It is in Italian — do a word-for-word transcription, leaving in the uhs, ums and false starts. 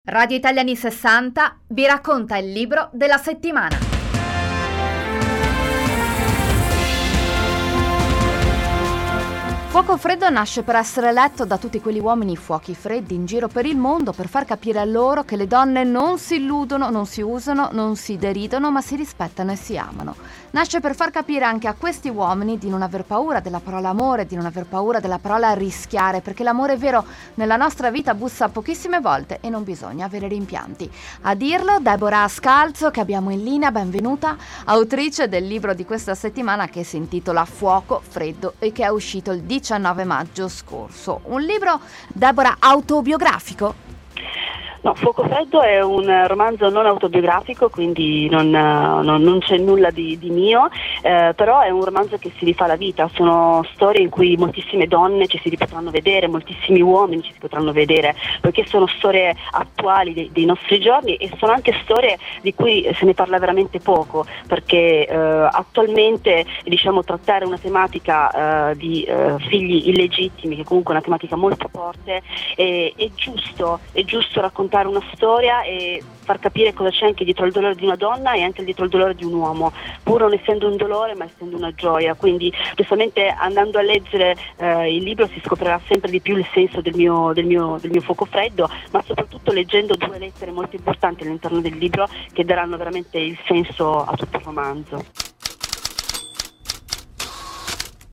Radio Italia anni sessanta vi racconta il libro della settimana. Fuoco Freddo nasce per essere letto da tutti quegli uomini fuochi freddi in giro per il mondo, per far capire a loro che le donne non si illudono, non si usano, non si deridono, ma si rispettano e si amano. Nasce per far capire anche a questi uomini di non aver paura della parola amore, di non aver paura della parola rischiare, perché l'amore vero nella nostra vita bussa pochissime volte e non bisogna avere rimpianti. A dirlo Deborah Scalzo, che abbiamo in linea, benvenuta, autrice del libro di questa settimana che si intitola Fuoco Freddo e che è uscito il diciannove maggio scorso. Un libro, Deborah, autobiografico? No, Fuoco Freddo è un romanzo non autobiografico, quindi non, non, non c'è nulla di, di mio, eh, però è un romanzo che si rifà la vita. Sono storie in cui moltissime donne ci si potranno vedere, moltissimi uomini ci si potranno vedere, perché sono storie attuali dei, dei nostri giorni e sono anche storie di cui se ne parla veramente poco, perché eh, attualmente diciamo trattare una tematica eh, di eh, figli illegittimi, che comunque è una tematica molto forte, è, è giusto, è giusto raccontare una storia e far capire cosa c'è anche dietro il dolore di una donna e anche dietro il dolore di un uomo, pur non essendo un dolore ma essendo una gioia. Quindi giustamente andando a leggere eh, il libro si scoprirà sempre di più il senso del mio, del, mio, del mio Fuoco Freddo, ma soprattutto leggendo due lettere molto importanti all'interno del libro che daranno veramente il senso a tutto il romanzo.